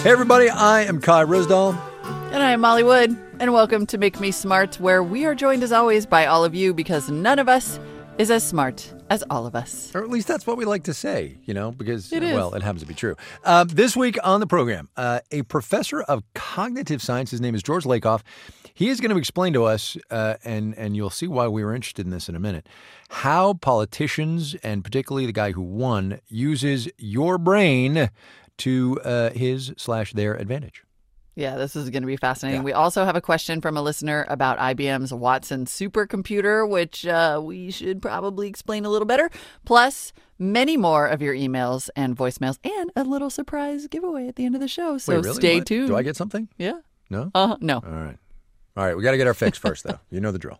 Hey, everybody, I am Kai Risdall. And I am Molly Wood, and welcome to Make Me Smart, where we are joined as always by all of you because none of us is as smart as all of us. Or at least that's what we like to say, you know, because, it well, it happens to be true. This week on the program, a professor of cognitive science, his name is George Lakoff. He is going to explain to us, and you'll see why we were interested in this in a minute, how politicians, and particularly the guy who won, uses your brain to his/their advantage. Yeah, this is going to be fascinating. Yeah. We also have a question from a listener about IBM's Watson supercomputer, which we should probably explain a little better. Plus, many more of your emails and voicemails, and a little surprise giveaway at the end of the show. So Wait, really? stay What? tuned. Do I get something? Yeah. No? No. All right, we got to get our fix first, though. You know the drill.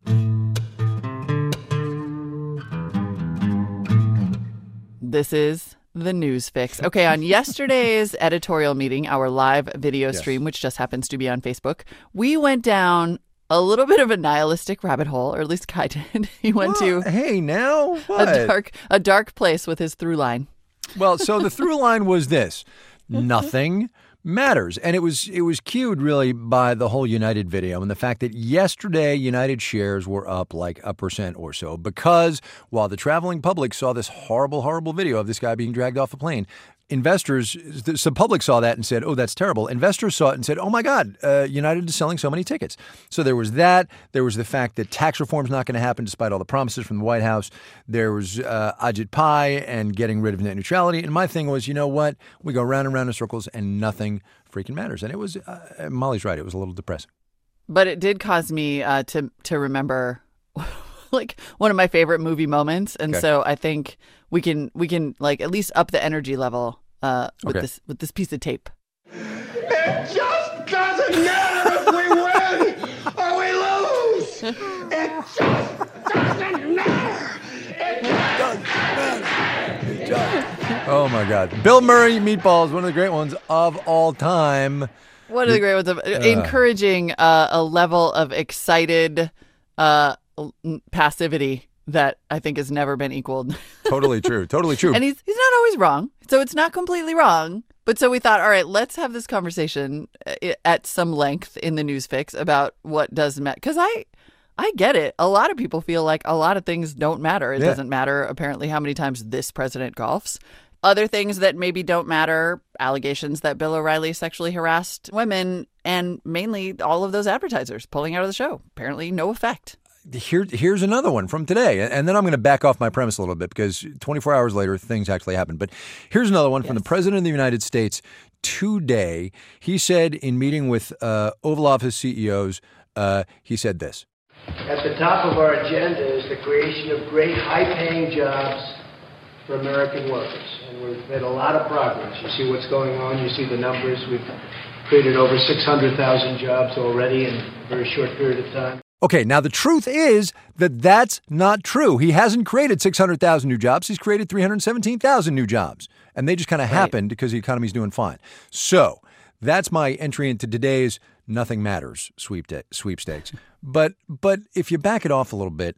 This is the News Fix. Okay, on yesterday's editorial meeting, our live video stream, which just happens to be on Facebook, we went down a little bit of a nihilistic rabbit hole, or at least Kai did. He went to Hey, now? What? a dark place with his through line. Well, so the through line was this. Nothing matters. And it was cued really by the whole United video and the fact that yesterday United shares were up like 1% or so because while the traveling public saw this horrible, horrible video of this guy being dragged off a plane, investors, the public saw that and said, oh, that's terrible. Investors saw it and said, oh, my God, United is selling so many tickets. So there was that. There was the fact that tax reform is not going to happen despite all the promises from the White House. There was Ajit Pai and getting rid of net neutrality. And my thing was, you know what? We go round and round in circles and nothing freaking matters. And it was, Molly's right, it was a little depressing. But it did cause me to remember like one of my favorite movie moments. And so I think we can like at least up the energy level with this piece of tape. It just doesn't matter if we win or we lose. It just doesn't matter. It doesn't matter. Oh, my God. Bill Murray Meatballs, one of the great ones of all time. One of the great ones of encouraging a level of excited passivity that I think has never been equaled. Totally true. Totally true. And he's not always wrong. So it's not completely wrong. But so we thought, all right, let's have this conversation at some length in the News Fix about what does matter. Because I get it. A lot of people feel like a lot of things don't matter. It doesn't matter, apparently, how many times this president golfs. Other things that maybe don't matter, allegations that Bill O'Reilly sexually harassed women, and mainly all of those advertisers pulling out of the show. Apparently no effect. Here's another one from today. And then I'm going to back off my premise a little bit because 24 hours later, things actually happened. But here's another one from the President of the United States today. He said in meeting with Oval Office CEOs, he said this. At the top of our agenda is the creation of great high-paying jobs for American workers. And we've made a lot of progress. You see what's going on. You see the numbers. We've created over 600,000 jobs already in a very short period of time. Okay, now the truth is that that's not true. He hasn't created 600,000 new jobs. He's created 317,000 new jobs. And they just kind of happened because the economy's doing fine. So that's my entry into today's Nothing Matters sweepstakes. But if you back it off a little bit,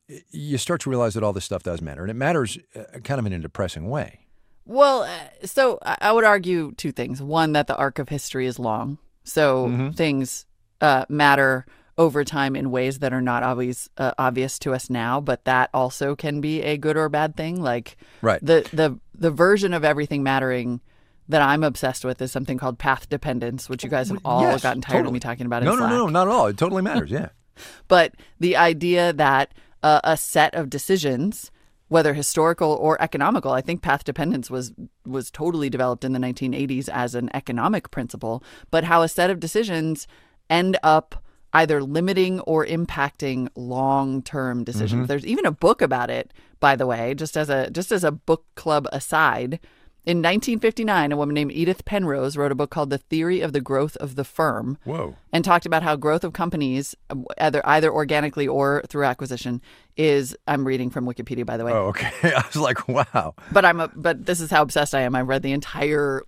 you start to realize that all this stuff does matter. And it matters kind of in a depressing way. Well, so I would argue two things. One, that the arc of history is long. So things matter over time in ways that are not always obvious to us now, but that also can be a good or bad thing. Like the version of everything mattering that I'm obsessed with is something called path dependence, which you guys have all gotten tired of me talking about in Slack. No, not at all. It totally matters, yeah. But the idea that a set of decisions, whether historical or economical, I think path dependence was totally developed in the 1980s as an economic principle, but how a set of decisions end up either limiting or impacting long-term decisions. There's even a book about it, by the way, just as a book club aside. In 1959, a woman named Edith Penrose wrote a book called The Theory of the Growth of the Firm. Whoa. And talked about how growth of companies, either organically or through acquisition, is, I'm reading from Wikipedia, by the way. Oh, okay. I was like, wow. But this is how obsessed I am. I read the entire,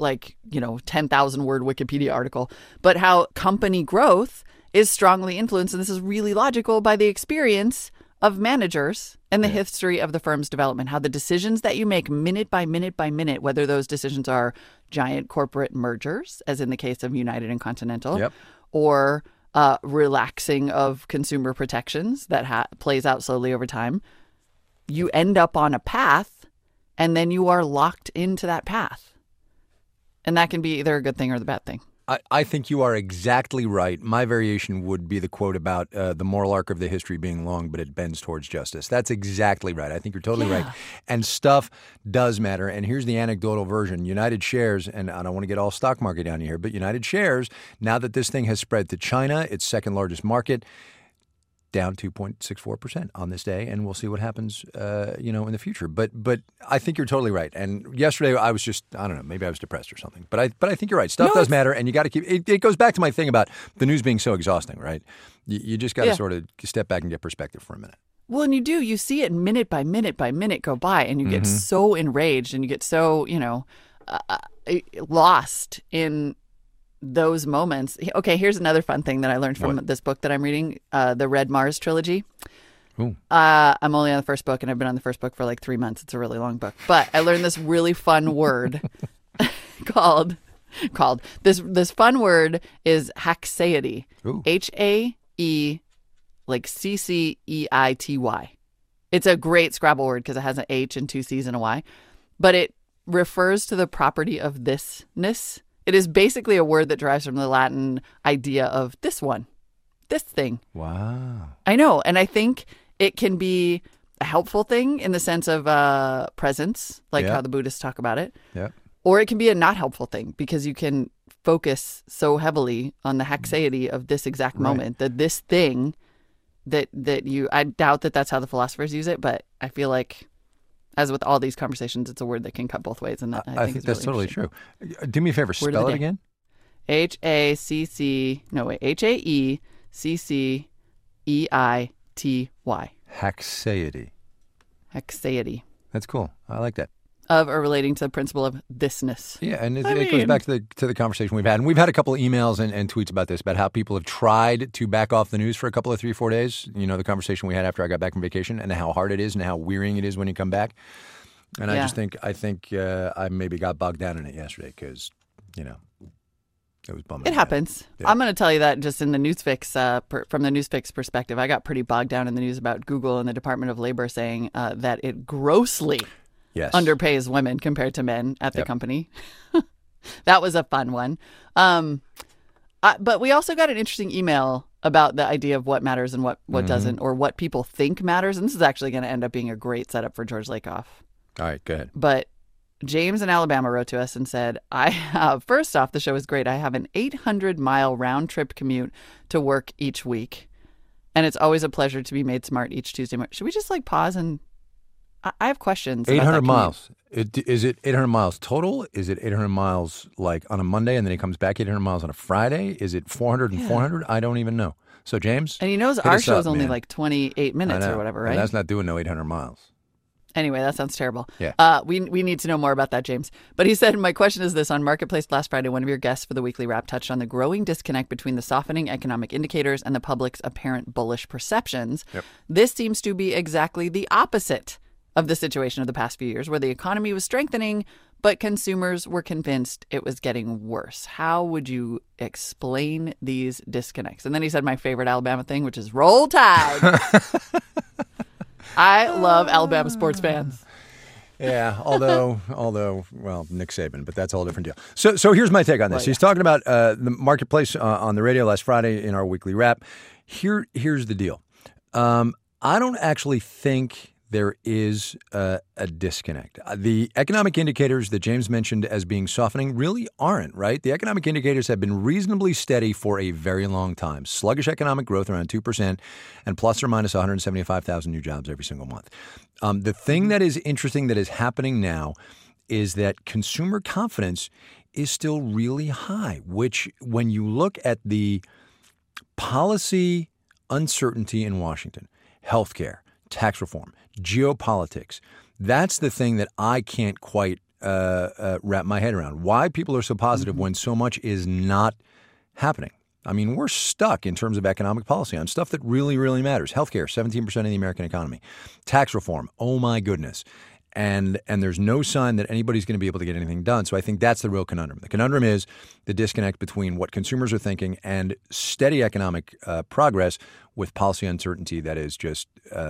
10,000 word Wikipedia article. But how company growth is strongly influenced, and this is really logical, by the experience of managers and the history of the firm's development, how the decisions that you make minute by minute by minute, whether those decisions are giant corporate mergers, as in the case of United and Continental, or relaxing of consumer protections that plays out slowly over time, you end up on a path and then you are locked into that path. And that can be either a good thing or the bad thing. I think you are exactly right. My variation would be the quote about the moral arc of the history being long, but it bends towards justice. That's exactly right. I think you're totally right. And stuff does matter. And here's the anecdotal version. United shares, and I don't want to get all stock market down here, but United shares, now that this thing has spread to China, its second largest market, down 2.64% on this day, and we'll see what happens, in the future. But I think you're totally right. And yesterday I was just, I don't know, maybe I was depressed or something. But I think you're right. Stuff does matter, and you got to keep. It goes back to my thing about the news being so exhausting, right? You just got to sort of step back and get perspective for a minute. Well, and you see it minute by minute by minute go by, and you get so enraged, and you get so lost in those moments. Okay, here's another fun thing that I learned from this book that I'm reading, the Red Mars trilogy. I'm only on the first book, and I've been on the first book for like 3 months. It's a really long book. But I learned this really fun word called this fun word is haxeity. H-A-E like C-C-E-I-T-Y. It's a great Scrabble word because it has an H and 2 C's and a Y. But it refers to the property of thisness. It is basically a word that derives from the Latin idea of this one, this thing. Wow. I know. And I think it can be a helpful thing in the sense of presence, like how the Buddhists talk about it. Yeah. Or it can be a not helpful thing because you can focus so heavily on the haxeity of this exact moment, that this thing that I doubt that that's how the philosophers use it, but I feel like, as with all these conversations, it's a word that can cut both ways, and that I think is that's really totally true. Do me a favor, spell it again. H-A-C-C-E-I-T-Y. Haxeity. Haxeity. That's cool. I like that. Of or relating to the principle of thisness. Yeah, and it goes back to the conversation we've had. And we've had a couple of emails and tweets about this, about how people have tried to back off the news for a couple of 3-4 days. You know, the conversation we had after I got back from vacation, and how hard it is and how wearying it is when you come back. And I think I maybe got bogged down in it yesterday because, it was bumming. It happens. Yeah. I'm going to tell you that just in the Newsfix, from the Newsfix perspective, I got pretty bogged down in the news about Google and the Department of Labor saying that it grossly underpays women compared to men at the company. That was a fun one. But we also got an interesting email about the idea of what matters and what doesn't, or what people think matters. And this is actually going to end up being a great setup for George Lakoff. All right, go ahead. But James in Alabama wrote to us and said, first off, the show is great. I have an 800-mile round trip commute to work each week. And it's always a pleasure to be made smart each Tuesday morning. Should we just pause and I have questions. 800 miles. Is it 800 miles total? Is it 800 miles on a Monday and then he comes back 800 miles on a Friday? Is it 400 and 400? I don't even know. So, James? And he knows our show's only 28 minutes or whatever, right? And that's not doing no 800 miles. Anyway, that sounds terrible. Yeah. We need to know more about that, James. But he said, my question is this. On Marketplace last Friday, one of your guests for the Weekly Wrap touched on the growing disconnect between the softening economic indicators and the public's apparent bullish perceptions. Yep. This seems to be exactly the opposite of the situation of the past few years, where the economy was strengthening, but consumers were convinced it was getting worse. How would you explain these disconnects? And then he said my favorite Alabama thing, which is Roll Tide. I love Alabama sports fans. Yeah, although, Nick Saban, but that's a whole different deal. So here's my take on this. He's talking about the Marketplace on the radio last Friday in our Weekly Wrap. Here's the deal. I don't actually think there is a disconnect. The economic indicators that James mentioned as being softening really aren't, right? The economic indicators have been reasonably steady for a very long time. Sluggish economic growth around 2% and plus or minus 175,000 new jobs every single month. The thing that is interesting that is happening now is that consumer confidence is still really high, which when you look at the policy uncertainty in Washington, healthcare, tax reform, geopolitics. That's the thing that I can't quite wrap my head around. Why people are so positive when so much is not happening. I mean, we're stuck in terms of economic policy on stuff that really, really matters. Healthcare, 17% of the American economy. Tax reform, oh my goodness. And there's no sign that anybody's going to be able to get anything done. So I think that's the real conundrum. The conundrum is the disconnect between what consumers are thinking and steady economic progress with policy uncertainty that is just,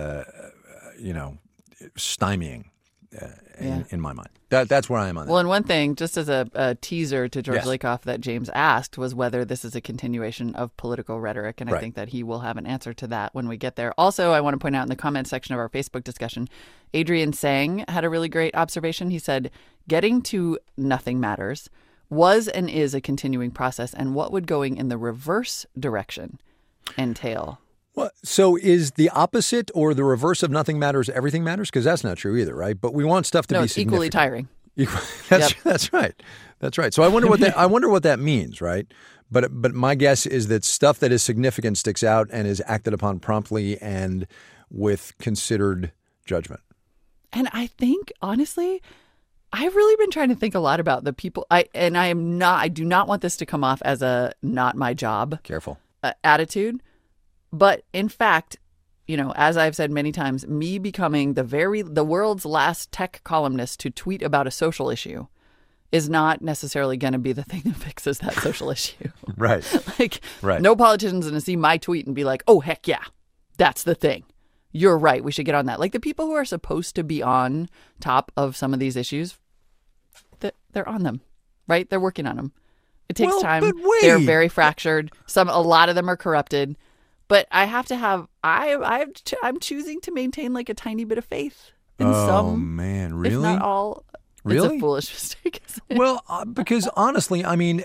stymieing in my mind. That's where I am on that. Well, and one thing, just as a teaser to George Yes. Lakoff that James asked was whether this is a continuation of political rhetoric. And I Right. think that he will have an answer to that when we get there. Also, I want to point out in the comment section of our Facebook discussion, Adrian Sang had a really great observation. He said, getting to nothing matters was and is a continuing process. And what would going in the reverse direction entail? Well, so is the opposite or the reverse of nothing matters, everything matters? Because that's not true either, right? But we want stuff to No, be it's equally significant. tiring. That's right. That's right. So I wonder what that means, right? But my guess is that stuff that is significant sticks out and is acted upon promptly and with considered judgment. And I think, honestly, I've really been trying to think a lot about the people. I do not want this to come off as a not my job Careful. Attitude. But in fact, as I've said many times, me becoming the world's last tech columnist to tweet about a social issue is not necessarily going to be the thing that fixes that social issue. Right. Right. No politician's going to see my tweet and be like, oh, heck yeah, that's the thing. You're right. We should get on that. Like the people who are supposed to be on top of some of these issues, they're on them, right? They're working on them. It takes time. But wait. They're very fractured. A lot of them are corrupted. But I have to have. I'm choosing to maintain like a tiny bit of faith in some. Oh man, really? If not all. Really? It's a foolish mistake. Isn't it? Well, because honestly, I mean,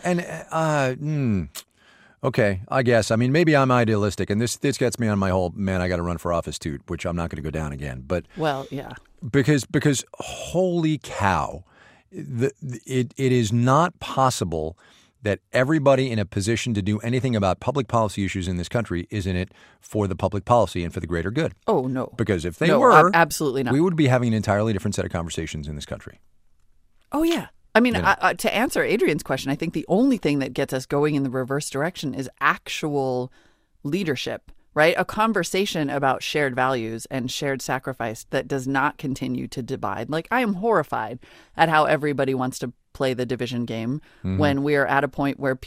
okay, I guess. I mean, maybe I'm idealistic, and this gets me on my whole man. I got to run for office too, which I'm not going to go down again. But well, yeah. because holy cow, it is not possible that everybody in a position to do anything about public policy issues in this country is in it for the public policy and for the greater good. Oh no. Because if they No, were, absolutely not. we would be having an entirely different set of conversations in this country. Oh, yeah. I mean, to answer Adrian's question, I think the only thing that gets us going in the reverse direction is actual leadership, right? A conversation about shared values and shared sacrifice that does not continue to divide. Like, I am horrified at how everybody wants to play the division game when we are at a point where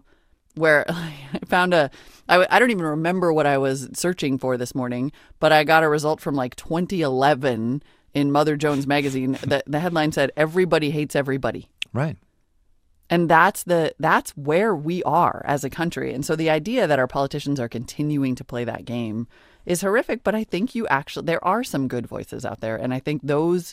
I found I don't even remember what I was searching for this morning, but I got a result from like 2011 in Mother Jones magazine. The headline said, "Everybody hates everybody." Right. And that's where we are as a country. And so the idea that our politicians are continuing to play that game is horrific. But I think there are some good voices out there. And I think those,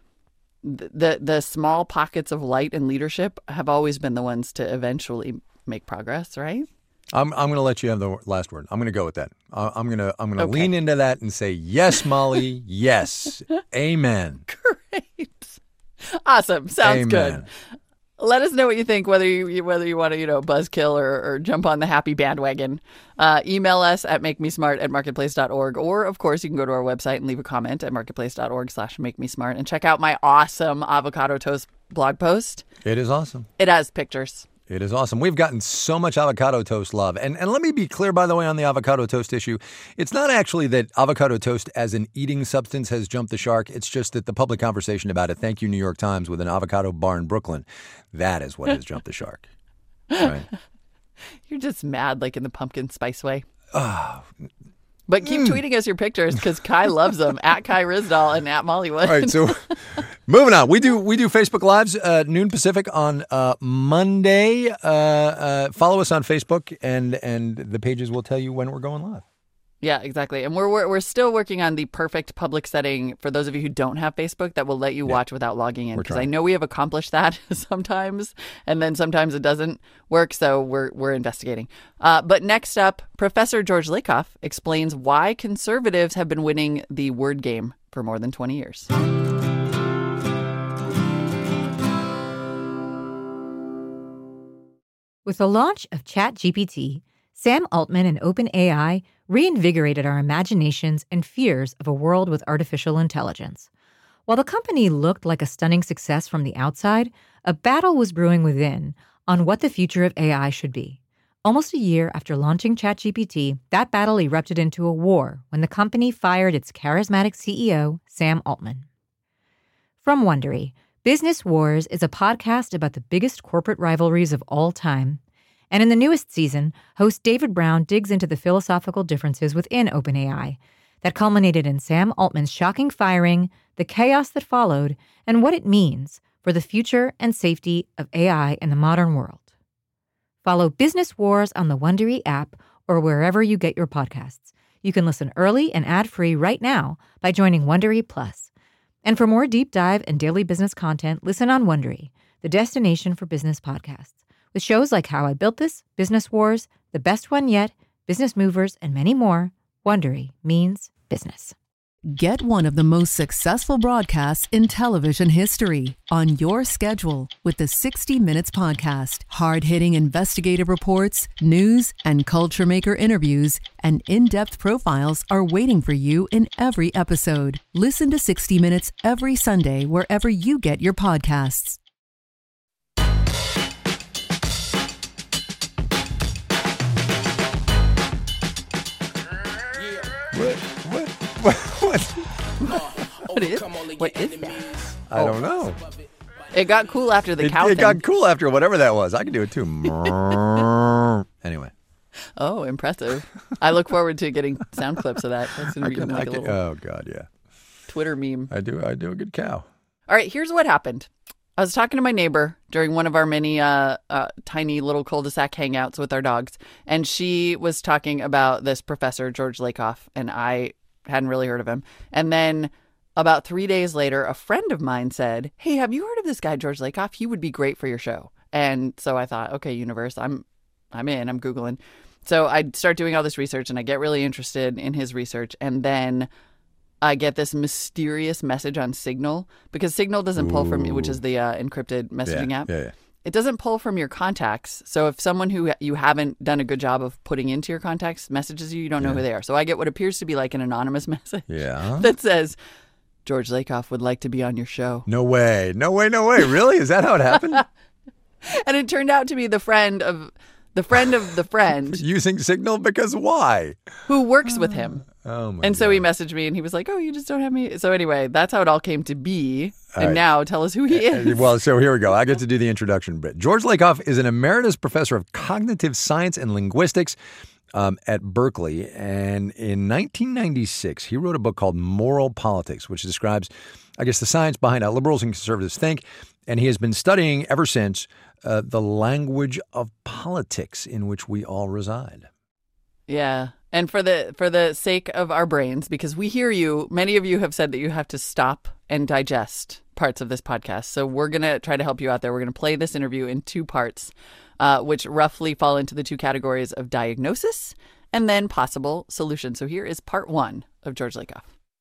the small pockets of light and leadership have always been the ones to eventually make progress, right? I'm going to let you have the last word. I'm going to go with that. I'm going to Okay. lean into that and say, yes, Molly, yes. Amen. Great. Awesome. Sounds Amen. good. Let us know what you think, whether you want to, buzzkill or jump on the happy bandwagon. Email us at makemesmart@marketplace.org. Or, of course, you can go to our website and leave a comment at marketplace.org/makemesmart and check out my awesome avocado toast blog post. It is awesome. It has pictures. It is awesome. We've gotten so much avocado toast love. And let me be clear, by the way, on the avocado toast issue. It's not actually that avocado toast as an eating substance has jumped the shark. It's just that the public conversation about it, thank you, New York Times, with an avocado bar in Brooklyn, that is what has jumped the shark. Right? You're just mad, like in the pumpkin spice way. But keep tweeting us your pictures because Kai loves them, at Kai Rizdal and at Mollywood. All right, so moving on. We do Facebook Lives noon Pacific on Monday. Follow us on Facebook, and the pages will tell you when we're going live. Yeah, exactly. And we're still working on the perfect public setting for those of you who don't have Facebook that will let you watch without logging in. Because I know we have accomplished that sometimes, and then sometimes it doesn't work. So we're investigating. But next up, Professor George Lakoff explains why conservatives have been winning the word game for more than 20 years. With the launch of ChatGPT, Sam Altman and OpenAI reinvigorated our imaginations and fears of a world with artificial intelligence. While the company looked like a stunning success from the outside, a battle was brewing within on what the future of AI should be. Almost a year after launching ChatGPT, that battle erupted into a war when the company fired its charismatic CEO, Sam Altman. From Wondery, Business Wars is a podcast about the biggest corporate rivalries of all time. And in the newest season, host David Brown digs into the philosophical differences within OpenAI that culminated in Sam Altman's shocking firing, the chaos that followed, and what it means for the future and safety of AI in the modern world. Follow Business Wars on the Wondery app or wherever you get your podcasts. You can listen early and ad-free right now by joining Wondery Plus. And for more deep dive and daily business content, listen on Wondery, the destination for business podcasts, with shows like How I Built This, Business Wars, The Best One Yet, Business Movers, and many more. Wondery means business. Get one of the most successful broadcasts in television history on your schedule with the 60 Minutes Podcast. Hard-hitting investigative reports, news, and culture maker interviews, and in-depth profiles are waiting for you in every episode. Listen to 60 Minutes every Sunday wherever you get your podcasts. What is that? I don't know. It got cool after the cow It thing. got cool after whatever that was. I can do it too. Anyway. Oh, impressive. I look forward to getting sound clips of that. That's going to be like a little oh, God, yeah. Twitter meme. I do a good cow. All right, here's what happened. I was talking to my neighbor during one of our many tiny little cul-de-sac hangouts with our dogs, and she was talking about this professor, George Lakoff, and I hadn't really heard of him. And then about 3 days later, a friend of mine said, "Hey, have you heard of this guy, George Lakoff? He would be great for your show." And so I thought, okay, universe, I'm in. I'm Googling. So I start doing all this research, and I get really interested in his research, and then I get this mysterious message on Signal, because Signal doesn't pull from, which is the encrypted messaging app. Yeah. It doesn't pull from your contacts. So if someone who you haven't done a good job of putting into your contacts messages you, you don't know who they are. So I get what appears to be like an anonymous message that says, "George Lakoff would like to be on your show." No way. Really? Is that how it happened? And it turned out to be the friend of the friend Using Signal, because why? who works with him. Oh, my And God. so he messaged me and he was like, "Oh, you just don't have me." So anyway, that's how it all came to be. All And right. now tell us who he is. Well, so here we go. I get to do the introduction bit. George Lakoff is an emeritus professor of cognitive science and linguistics at Berkeley. And in 1996, he wrote a book called Moral Politics, which describes, I guess, the science behind how liberals and conservatives think. And he has been studying ever since the language of politics in which we all reside. Yeah. And for the sake of our brains, because we hear you, many of you have said that you have to stop and digest parts of this podcast. So we're going to try to help you out there. We're going to play this interview in two parts, which roughly fall into the two categories of diagnosis and then possible solution. So here is part one of George Lakoff.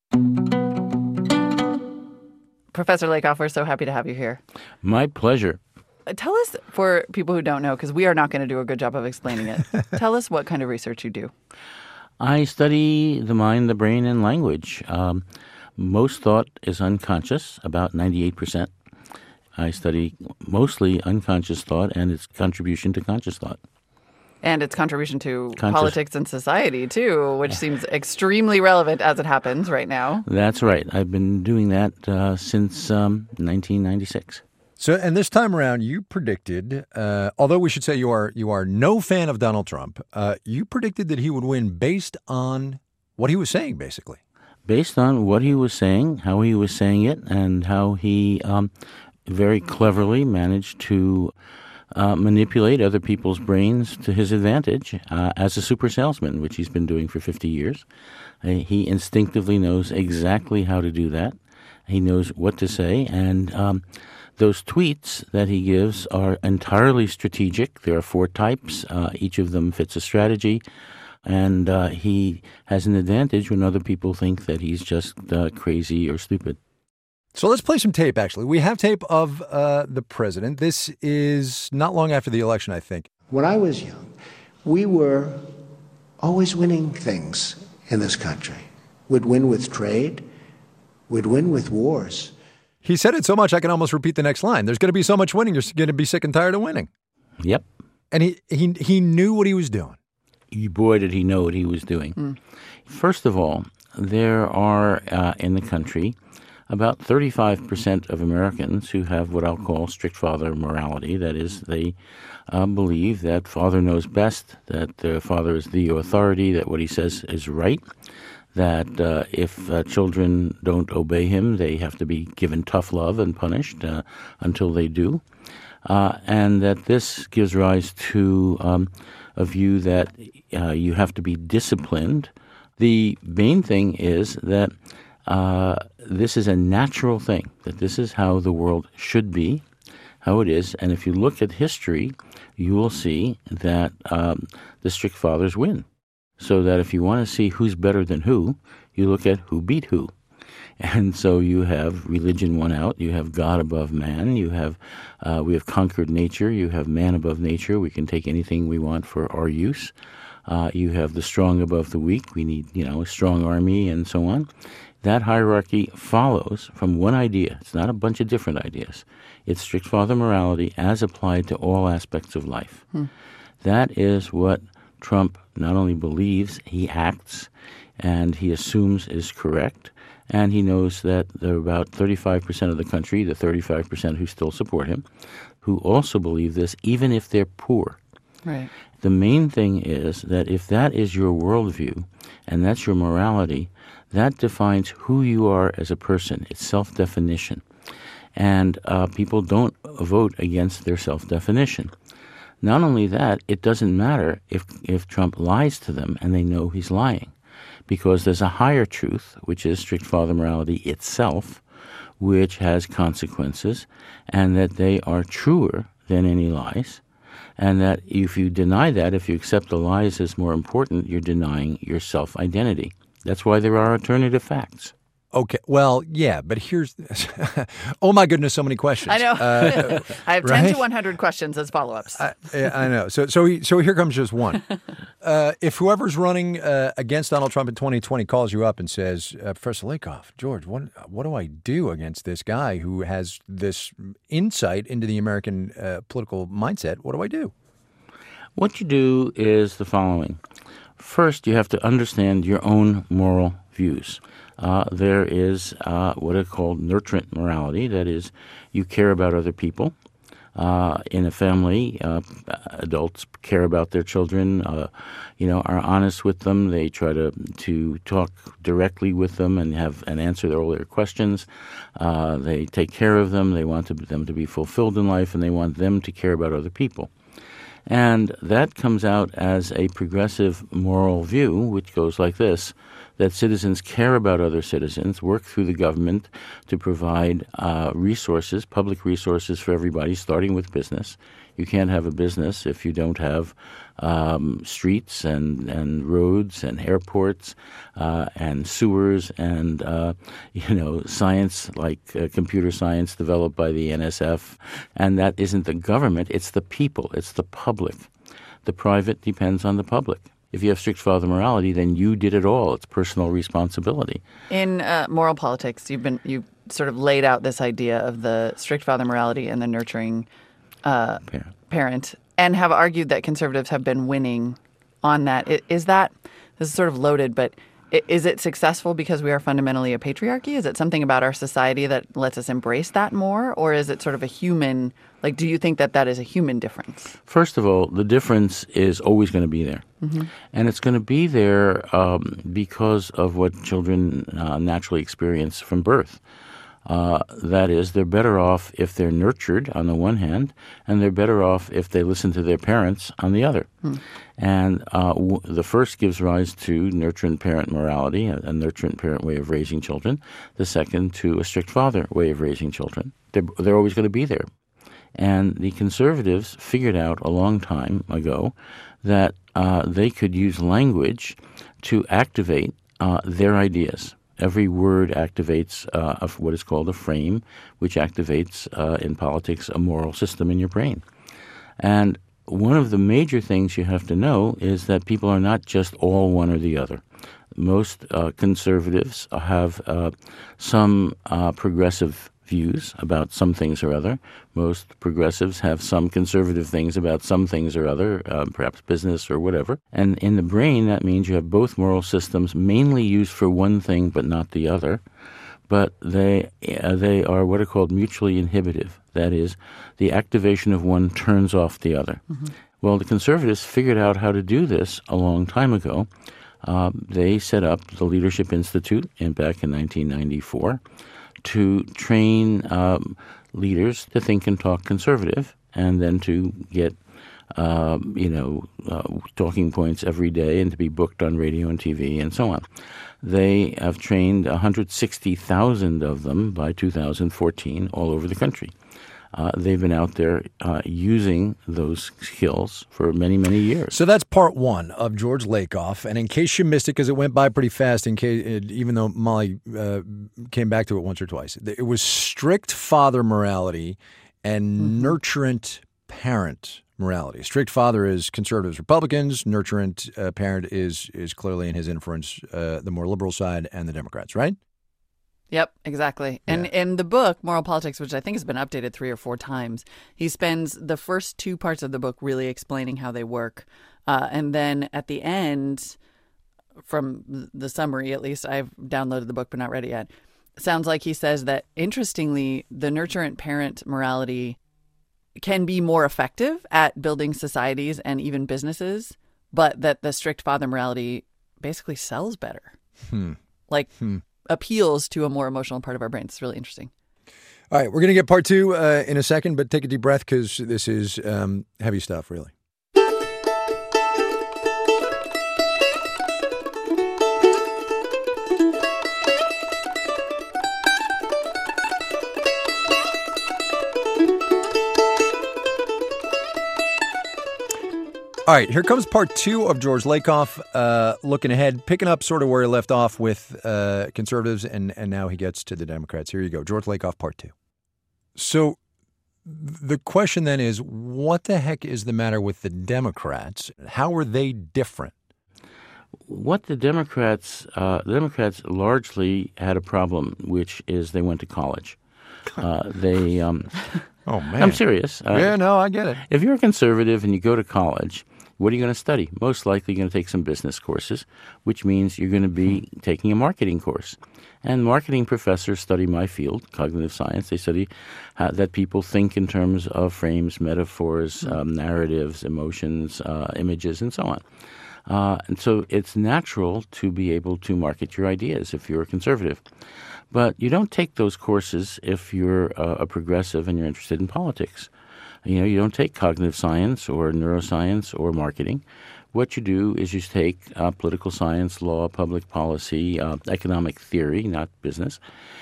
Professor Lakoff, we're so happy to have you here. My pleasure. Tell us, for people who don't know, because we are not going to do a good job of explaining it, tell us what kind of research you do. I study the mind, the brain, and language. Most thought is unconscious, about 98%. I study mostly unconscious thought and its contribution to conscious thought. And its contribution to politics and society, too, which seems extremely relevant as it happens right now. That's right. I've been doing that since 1996. So, and this time around, you predicted, although we should say you are no fan of Donald Trump, you predicted that he would win based on what he was saying, basically. Based on what he was saying, how he was saying it, and how he very cleverly managed to manipulate other people's brains to his advantage as a super salesman, which he's been doing for 50 years. He instinctively knows exactly how to do that. He knows what to say, and those tweets that he gives are entirely strategic. There are 4 types. Each of them fits a strategy. And he has an advantage when other people think that he's just crazy or stupid. So let's play some tape, actually. We have tape of the president. This is not long after the election, I think. When I was young, we were always winning things in this country. We'd win with trade. We'd win with wars. He said it so much I can almost repeat the next line. There's going to be so much winning, you're going to be sick and tired of winning. Yep. And he knew what he was doing. Boy, did he know what he was doing. First of all, there are in the country about 35% of Americans who have what I'll call strict father morality. That is, they believe that father knows best, that their father is the authority, that what he says is right, that if children don't obey him, they have to be given tough love and punished until they do, and that this gives rise to a view that you have to be disciplined. The main thing is that this is a natural thing, that this is how the world should be, how it is. And if you look at history, you will see that the strict fathers win. So that if you want to see who's better than who, you look at who beat who. And so you have religion won out, you have God above man, you have we have conquered nature, you have man above nature, we can take anything we want for our use. You have the strong above the weak, we need, a strong army and so on. That hierarchy follows from one idea. It's not a bunch of different ideas. It's strict father morality as applied to all aspects of life. That is what Trump not only believes, he acts, and he assumes is correct. And he knows that there are about 35% of the country, the 35% who still support him, who also believe this, even if they're poor. Right. The main thing is that if that is your worldview and that's your morality, that defines who you are as a person. It's self-definition. And people don't vote against their self-definition. Not only that, it doesn't matter if Trump lies to them and they know he's lying, because there's a higher truth, which is strict father morality itself, which has consequences, and that they are truer than any lies, and that if you deny that, if you accept the lies as more important, you're denying your self-identity. That's why there are alternative facts. Okay, well, yeah, but here's oh my goodness, so many questions. I know. I have 10 right? to 100 questions as follow-ups. I know. So here comes just one. If whoever's running against Donald Trump in 2020 calls you up and says, Professor Lakoff, George, what do I do against this guy who has this insight into the American political mindset? What do I do? What you do is the following. First, you have to understand your own moral views. There is what are called nurturant morality. That is, you care about other people. In a family, adults care about their children, are honest with them. They try to talk directly with them and answer all their questions. They take care of them. They want them to be fulfilled in life, and they want them to care about other people. And that comes out as a progressive moral view, which goes like this, that citizens care about other citizens, work through the government to provide resources, public resources for everybody, starting with business. You can't have a business if you don't have streets and roads and airports and sewers and, science like computer science developed by the NSF. And that isn't the government, it's the people, it's the public. The private depends on the public. If you have strict father morality, then you did it all. It's personal responsibility. In moral politics, you sort of laid out this idea of the strict father morality and the nurturing parent, and have argued that conservatives have been winning on that. This is sort of loaded, but is it successful because we are fundamentally a patriarchy? Is it something about our society that lets us embrace that more? Or is it sort of a human, do you think that is a human difference? First of all, the difference is always going to be there. Mm-hmm. And it's going to be there because of what children naturally experience from birth. That is, they're better off if they're nurtured on the one hand, and they're better off if they listen to their parents on the other. And the first gives rise to nurturant parent morality, a nurturant parent way of raising children. The second to a strict father way of raising children. They're always going to be there. And the conservatives figured out a long time ago that they could use language to activate their ideas. Every word activates what is called a frame, which activates, in politics, a moral system in your brain. And one of the major things you have to know is that people are not just all one or the other. Most conservatives have some progressive views about some things or other. Most progressives have some conservative things about some things or other, perhaps business or whatever. And in the brain, that means you have both moral systems mainly used for one thing but not the other. But they are what are called mutually inhibitive. That is, the activation of one turns off the other. Mm-hmm. Well, the conservatives figured out how to do this a long time ago. They set up the Leadership Institute back in 1994 to train leaders to think and talk conservative, and then to get talking points every day and to be booked on radio and TV and so on. They have trained 160,000 of them by 2014 all over the country. They've been out there using those skills for many, many years. So that's part one of George Lakoff. And in case you missed it, because it went by pretty fast, even though Molly came back to it once or twice, it was strict father morality and nurturant parent morality. Strict father is conservatives, Republicans. Nurturant parent is clearly in his inference the more liberal side and the Democrats, right? Yep, exactly. And in the book, Moral Politics, which I think has been updated 3 or 4 times, he spends the first 2 parts of the book really explaining how they work. And then at the end, from the summary, at least I've downloaded the book but not read it yet, sounds like he says that, interestingly, the nurturant parent morality can be more effective at building societies and even businesses, but that the strict father morality basically sells better. Appeals to a more emotional part of our brain. It's really interesting. All right, we're going to get part 2 in a second, but take a deep breath because this is heavy stuff, really. All right, here comes part 2 of George Lakoff, looking ahead, picking up sort of where he left off with conservatives, and now he gets to the Democrats. Here you go, George Lakoff, part 2. So the question then is, what the heck is the matter with the Democrats? How are they different? What the Democrats largely had a problem, which is they went to college. Oh, man. I'm serious. I get it. If you're a conservative and you go to college, what are you going to study? Most likely you're going to take some business courses, which means you're going to be taking a marketing course. And marketing professors study my field, cognitive science. They study that people think in terms of frames, metaphors, narratives, emotions, images, and so on. And so it's natural to be able to market your ideas if you're a conservative. But you don't take those courses if you're a progressive and you're interested in politics. You don't take cognitive science or neuroscience or marketing. What you do is you take political science, law, public policy, economic theory, not business,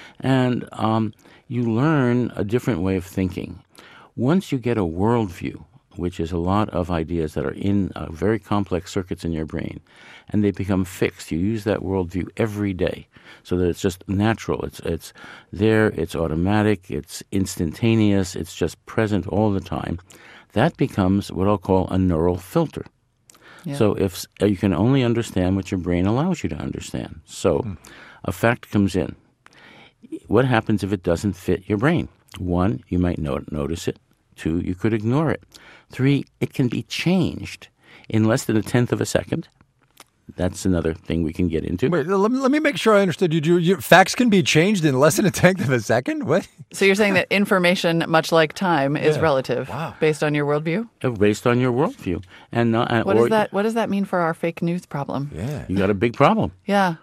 and you learn a different way of thinking. Once you get a worldview, which is a lot of ideas that are in very complex circuits in your brain, and they become fixed. You use that worldview every day so that it's just natural. It's there, it's automatic, it's instantaneous, it's just present all the time. That becomes what I'll call a neural filter. Yeah. So if you can only understand what your brain allows you to understand. So a fact comes in. What happens if it doesn't fit your brain? 1, you might notice it. 2, you could ignore it. 3, it can be changed in less than 1/10 of a second. That's another thing we can get into. Wait, let me make sure I understood you. Facts can be changed in less than 1/10 of a second? What? So you're saying that information, much like time, is relative based on your worldview? Based on your worldview. And what does that mean for our fake news problem? Yeah. You got a big problem. Yeah.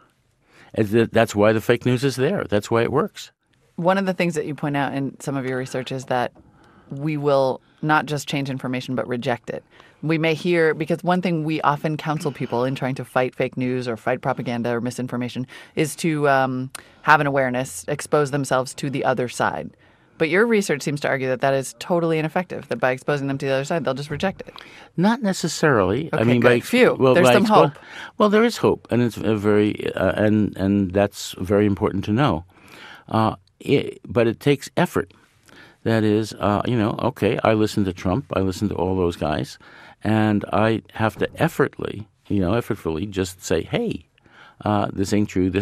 That's why the fake news is there. That's why it works. One of the things that you point out in some of your research is that we will not just change information, but reject it. We may hear, because one thing we often counsel people in trying to fight fake news or fight propaganda or misinformation is to have an awareness, expose themselves to the other side. But your research seems to argue that that is totally ineffective, that by exposing them to the other side, they'll just reject it. Not necessarily. Okay, I mean, there's some hope. Well, there is hope, and it's and that's very important to know. But it takes effort. That is, okay, I listen to Trump, I listen to all those guys, and I have to effortfully just say, hey, this ain't true,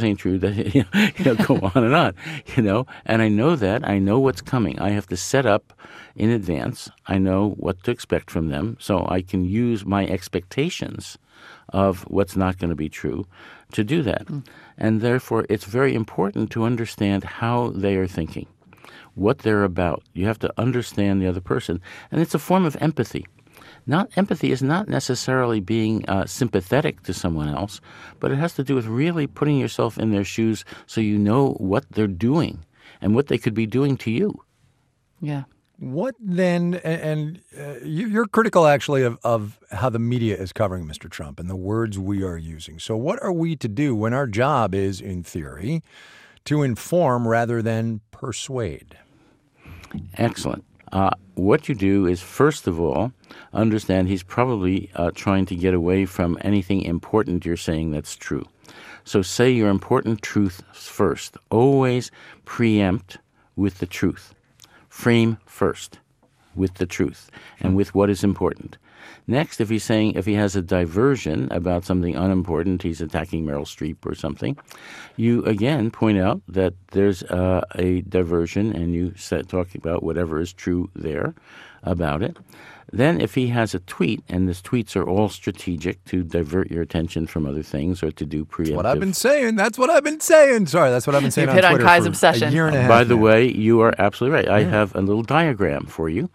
that, go on and on, and I know that. I know what's coming. I have to set up in advance. I know what to expect from them, so I can use my expectations of what's not going to be true to do that. And therefore, it's very important to understand how they are thinking, what they're about. You have to understand the other person, and it's a form of empathy. Empathy is not necessarily being sympathetic to someone else, but it has to do with really putting yourself in their shoes so you know what they're doing and what they could be doing to you. Yeah. What then, and you're critical actually of how the media is covering Mr. Trump and the words we are using. So what are we to do when our job is, in theory, to inform rather than persuade? Excellent. What you do is, first of all, understand he's probably trying to get away from anything important you're saying that's true. So say your important truth first. Always preempt with the truth. Frame first with the truth and with what is important. Next, if he has a diversion about something unimportant, he's attacking Meryl Streep or something, you again point out that there's a diversion and you talk about whatever is true there about it. Then if he has a tweet, and his tweets are all strategic to divert your attention from other things or to do preemptive. That's what I've been saying. That's what I've been saying. Sorry, that's what I've been saying on Twitter. You've hit on Kai's for obsession. a year and a half. By the way, you are absolutely right. I have a little diagram for you,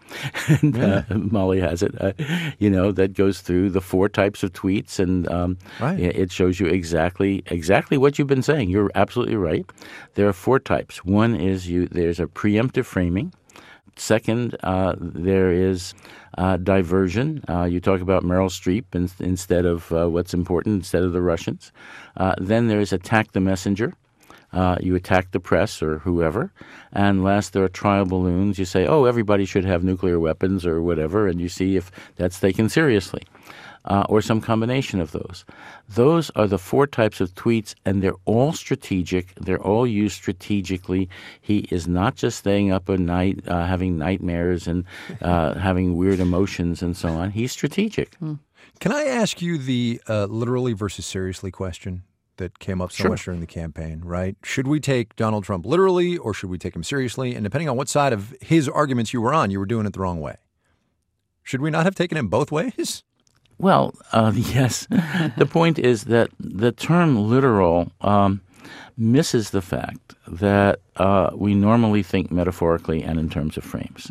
and Molly has it, that goes through the 4 types of tweets, and it shows you exactly what you've been saying. You're absolutely right. There are 4 types. One is there's a preemptive framing. Second, there is diversion. You talk about Meryl Streep instead of what's important, instead of the Russians. Then there is attack the messenger. You attack the press or whoever. And last, there are trial balloons. You say, everybody should have nuclear weapons or whatever, and you see if that's taken seriously. Or some combination of those. Those are the 4 types of tweets, and they're all strategic. They're all used strategically. He is not just staying up at night, having nightmares and having weird emotions and so on. He's strategic. Can I ask you the literally versus seriously question that came up so much during the campaign, right? Should we take Donald Trump literally or should we take him seriously? And depending on what side of his arguments you were on, you were doing it the wrong way. Should we not have taken him both ways? Well, yes. The point is that the term literal misses the fact that we normally think metaphorically and in terms of frames.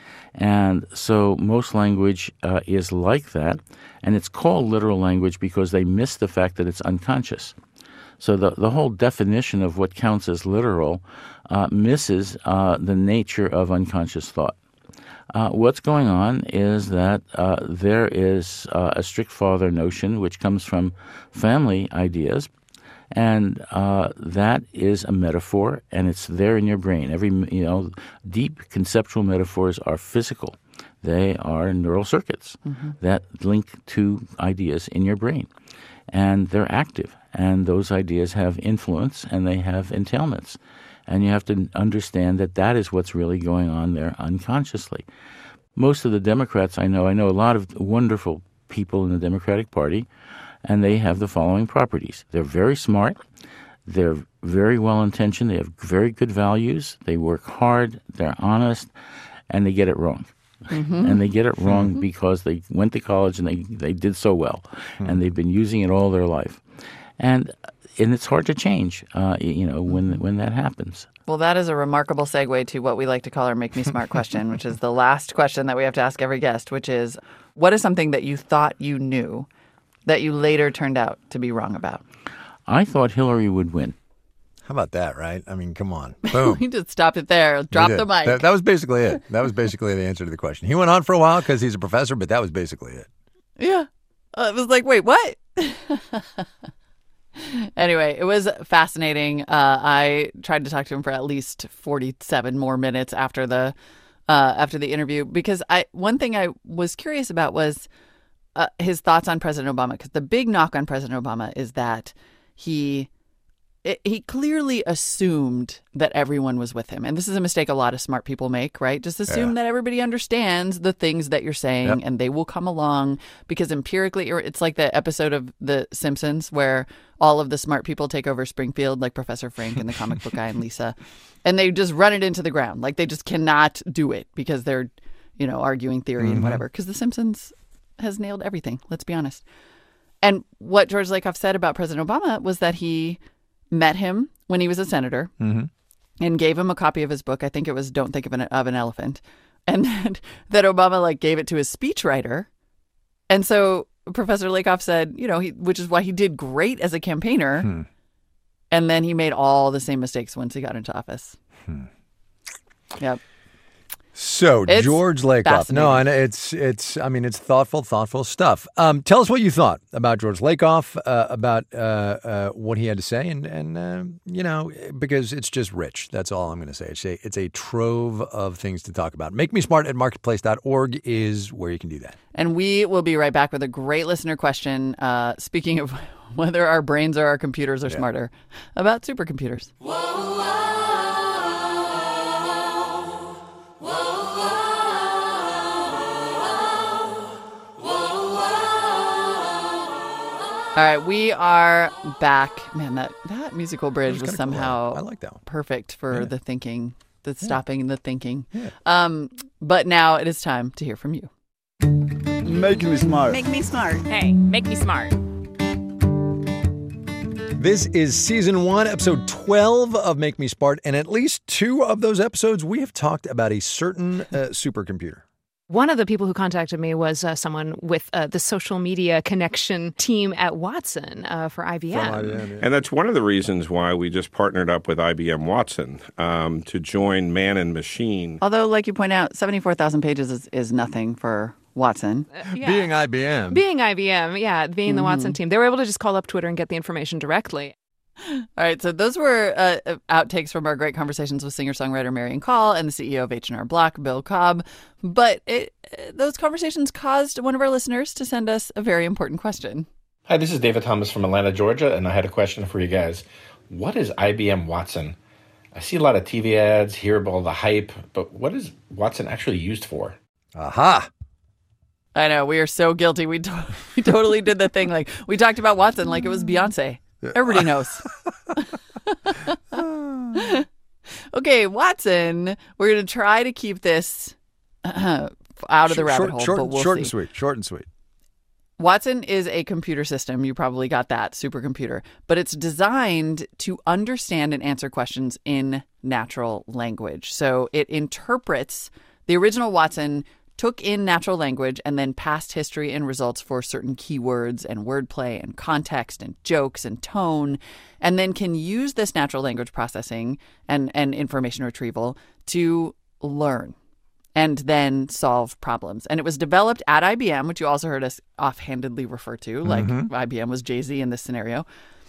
And so most language is like that, and it's called literal language because they miss the fact that it's unconscious. So the whole definition of what counts as literal misses the nature of unconscious thought. What's going on is that there is a strict father notion which comes from family ideas, and that is a metaphor, and it's there in your brain. Deep conceptual metaphors are physical. They are neural circuits that link to ideas in your brain, and they're active, and those ideas have influence, and they have entailments. And you have to understand that that is what's really going on there unconsciously. Most of the Democrats I know a lot of wonderful people in the Democratic Party, and they have the following properties. They're very smart. They're very well-intentioned. They have very good values. They work hard. They're honest, and they get it wrong. And they get it wrong because they went to college and they did so well, and they've been using it all their life. And it's hard to change, when that happens. Well, that is a remarkable segue to what we like to call our Make Me Smart question, which is the last question that we have to ask every guest, which is, what is something that you thought you knew that you later turned out to be wrong about? I thought Hillary would win. How about that, right? I mean, come on. Boom. We just stopped it there. Drop the mic. That was basically it. That was basically the answer to the question. He went on for a while because he's a professor, but that was basically it. Yeah. It was like, wait, what? Anyway, it was fascinating. I tried to talk to him for at least 47 more minutes after the interview because one thing I was curious about was his thoughts on President Obama, because the big knock on President Obama is that he he clearly assumed that everyone was with him. And this is a mistake a lot of smart people make, right? Just assume that everybody understands the things that you're saying and they will come along, because empirically, it's like the episode of The Simpsons where all of the smart people take over Springfield, like Professor Frank and the comic book guy and Lisa, and they just run it into the ground. Like they just cannot do it because they're, arguing theory and whatever, because The Simpsons has nailed everything. Let's be honest. And what George Lakoff said about President Obama was that he met him when he was a senator and gave him a copy of his book. I think it was Don't Think of an Elephant. And then that Obama gave it to his speechwriter. And so Professor Lakoff said, which is why he did great as a campaigner. And then he made all the same mistakes once he got into office. Yep. So It's George Lakoff. No, and it's thoughtful stuff. Tell us what you thought about George Lakoff, about what he had to say, and because it's just rich. That's all I'm going to say. It's a trove of things to talk about. Make Me Smart at marketplace.org is where you can do that. And we will be right back with a great listener question. Speaking of whether our brains or our computers are smarter, about supercomputers. All right, we are back. Man, that musical bridge was somehow cool. I like that one. Perfect for the thinking, stopping the thinking. Yeah. But now it is time to hear from you. Make me smart. Make me smart. Hey, make me smart. This is season 1, episode 12 of Make Me Smart, and at least 2 of those episodes we have talked about a certain supercomputer. One of the people who contacted me was someone with the social media connection team at Watson for IBM. From IBM, yeah. And that's one of the reasons why we just partnered up with IBM Watson to join Man and Machine. Although, like you point out, 74,000 pages is nothing for Watson. Being IBM. Being the Watson team. They were able to just call up Twitter and get the information directly. All right, so those were outtakes from our great conversations with singer-songwriter Marian Call and the CEO of H&R Block, Bill Cobb. But those conversations caused one of our listeners to send us a very important question. Hi, this is David Thomas from Atlanta, Georgia, and I had a question for you guys. What is IBM Watson? I see a lot of TV ads, hear about all the hype, but what is Watson actually used for? Aha! I know, we are so guilty. We totally did the thing. Like, we talked about Watson like it was Beyonce. Everybody knows. Okay, Watson, we're going to try to keep this out of the rabbit hole, but we'll see. Short and sweet. Watson is a computer system. You probably got that, supercomputer. But it's designed to understand and answer questions in natural language. So it interprets the original Watson took in natural language and then past history and results for certain keywords and wordplay and context and jokes and tone, and then can use this natural language processing and information retrieval to learn and then solve problems. And it was developed at IBM, which you also heard us offhandedly refer to, like IBM was Jay-Z in this scenario.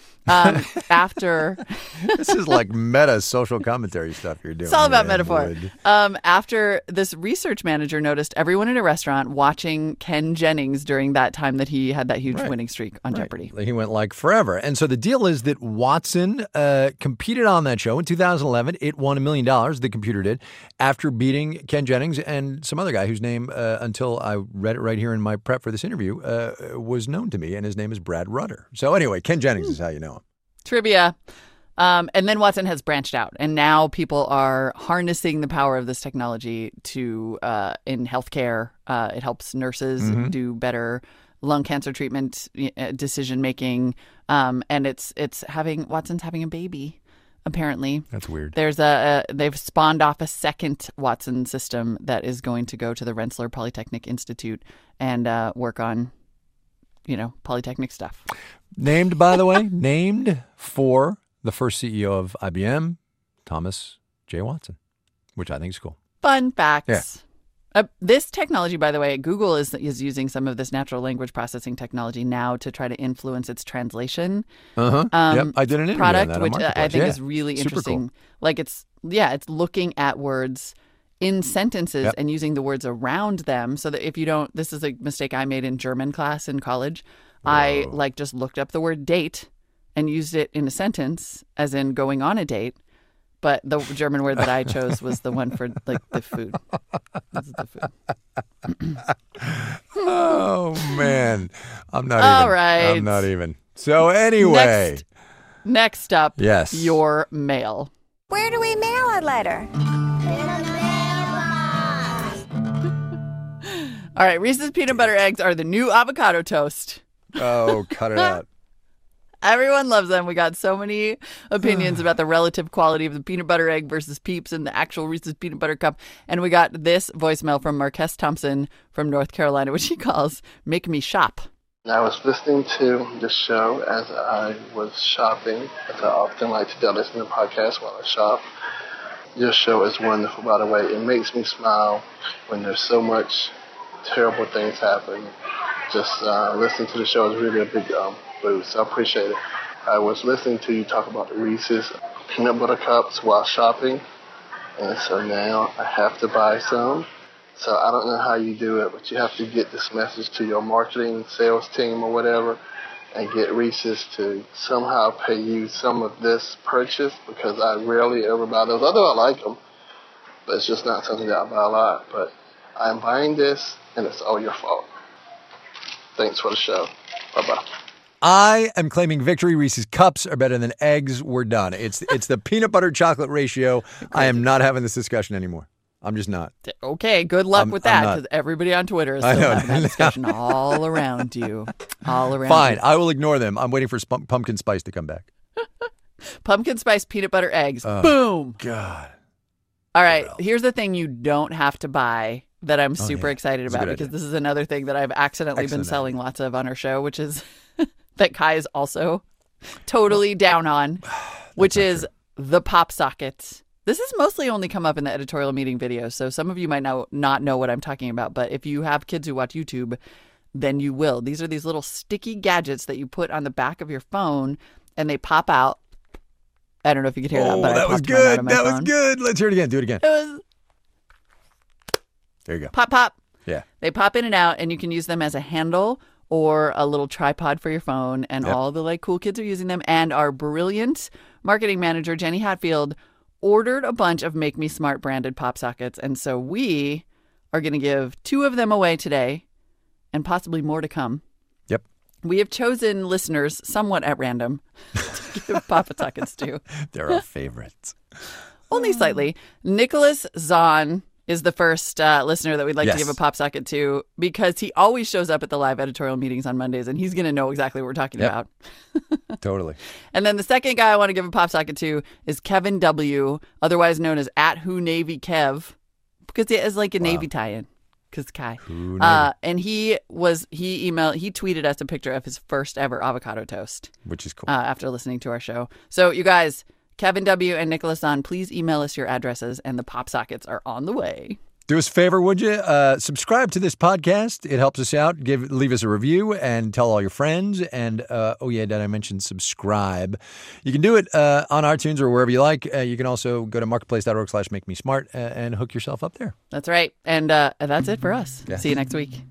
After this is like meta social commentary stuff you're doing. It's all about metaphor. After this research manager noticed everyone in a restaurant watching Ken Jennings during that time that he had that huge winning streak on Jeopardy. He went like forever. And so the deal is that Watson competed on that show in 2011. It won $1 million, the computer did, after beating Ken Jennings and some other guy whose name, until I read it right here in my prep for this interview, was known to me, and his name is Brad Rutter. So anyway, Ken Jennings is how you know him. Trivia. And then Watson has branched out, and now people are harnessing the power of this technology to in healthcare. It helps nurses do better lung cancer treatment, decision making, and Watson's having a baby. Apparently, that's weird. They've spawned off a second Watson system that is going to go to the Rensselaer Polytechnic Institute and work on, Polytechnic stuff. Named, by the way, for the first CEO of IBM, Thomas J. Watson, which I think is cool. Fun facts. Yeah. This technology, by the way, Google is using some of this natural language processing technology now to try to influence its translation. Yep, I did an interview product, on that which on I think is really interesting. Cool. Like it's looking at words in sentences and using the words around them, so that if you don't, this is a mistake I made in German class in college. I just looked up the word date and used it in a sentence, as in going on a date. But the German word that I chose was the one for like the food. This is the food. Oh, man. I'm not All even. right. I'm not even. So anyway. Next up, yes, your mail. Where do we mail a letter? All right, Reese's peanut butter eggs are the new avocado toast. Oh, cut it out. Everyone loves them. We got so many opinions about the relative quality of the peanut butter egg versus Peeps and the actual Reese's peanut butter cup. And we got this voicemail from Marquez Thompson from North Carolina, which he calls Make Me Shop. I was listening to the show as I was shopping, as I often like to do, listen to podcasts while I shop. Your show is wonderful, by the way. It makes me smile when there's so much terrible things happen. Just listening to the show is really a big boost. I appreciate it. I was listening to you talk about the Reese's peanut butter cups while shopping, and so now I have to buy some. So I don't know how you do it, but you have to get this message to your marketing sales team or whatever and get Reese's to somehow pay you some of this purchase, because I rarely ever buy those. Although I like them, but it's just not something that I buy a lot. But I'm buying this, and it's all your fault. Thanks for the show. Bye-bye. I am claiming victory. Reese's cups are better than eggs. We're done. It's the peanut butter chocolate ratio. I am not having this discussion anymore. I'm just not. Okay, good luck with that, because everybody on Twitter is still having that discussion all around you. All around Fine, you. I will ignore them. I'm waiting for pumpkin spice to come back. Pumpkin spice peanut butter eggs. Boom. God. All right, here's the thing you don't have to buy that I'm super excited about, because this is another thing that I've accidentally been selling lots of on our show, which is that Kai is also totally down on, which is the pop sockets. This has mostly only come up in the editorial meeting videos, so some of you might not know what I'm talking about, but if you have kids who watch YouTube, then you will. These are these little sticky gadgets that you put on the back of your phone, and they pop out. I don't know if you could hear that, but that was good. That was good. Let's hear it again. Do it again. There you go. Pop, pop. Yeah. They pop in and out, and you can use them as a handle or a little tripod for your phone, and all the cool kids are using them. And our brilliant marketing manager, Jenny Hatfield, ordered a bunch of Make Me Smart branded pop sockets, and so we are going to give 2 of them away today, and possibly more to come. Yep. We have chosen listeners somewhat at random to give pop sockets to. They're our favorites. Only slightly. Nicholas Zahn is the first listener that we'd like to give a pop socket to, because he always shows up at the live editorial meetings on Mondays, and he's going to know exactly what we're talking about. Totally. And then the second guy I want to give a pop socket to is Kevin W., otherwise known as @WhoNavyKev, because he is like a Navy tie-in. Because Kai. And he tweeted us a picture of his first ever avocado toast. Which is cool. After listening to our show. So you guys, Kevin W. and Nicholas Zahn, please email us your addresses, and the pop sockets are on the way. Do us a favor, would you? Subscribe to this podcast. It helps us out. Leave us a review and tell all your friends. And, did I mention subscribe? You can do it on iTunes or wherever you like. You can also go to marketplace.org/makemesmart and hook yourself up there. That's right. And that's it for us. Yeah. See you next week.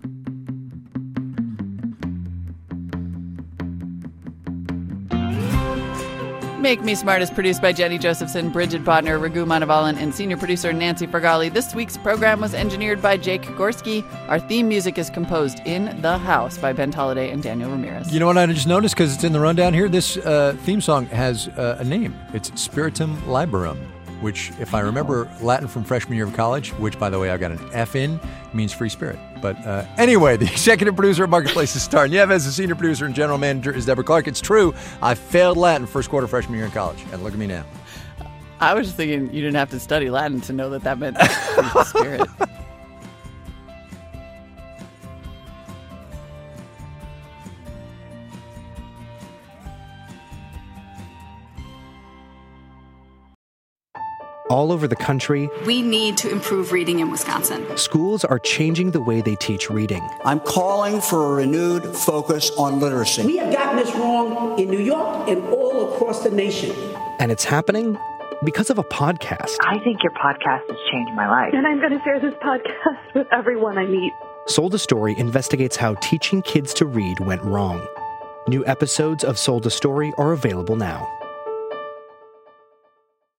Make Me Smart is produced by Jenny Josephson, Bridget Bodner, Raghu Manavalan, and senior producer Nancy Fargali. This week's program was engineered by Jake Gorski. Our theme music is composed in the house by Ben Tolliday and Daniel Ramirez. You know what I just noticed, because it's in the rundown here? This theme song has a name. It's Spiritum Liberum, which, if I remember Latin from freshman year of college, which, by the way, I got an F in, means free spirit. But anyway, the executive producer of Marketplace is Star Nieves. The senior producer and general manager is Deborah Clark. It's true, I failed Latin first quarter freshman year in college, and look at me now. I was just thinking you didn't have to study Latin to know that meant free spirit. All over the country, we need to improve reading in Wisconsin. Schools are changing the way they teach reading. I'm calling for a renewed focus on literacy. We have gotten this wrong in New York and all across the nation. And it's happening because of a podcast. I think your podcast has changed my life. And I'm going to share this podcast with everyone I meet. Sold a Story investigates how teaching kids to read went wrong. New episodes of Sold a Story are available now.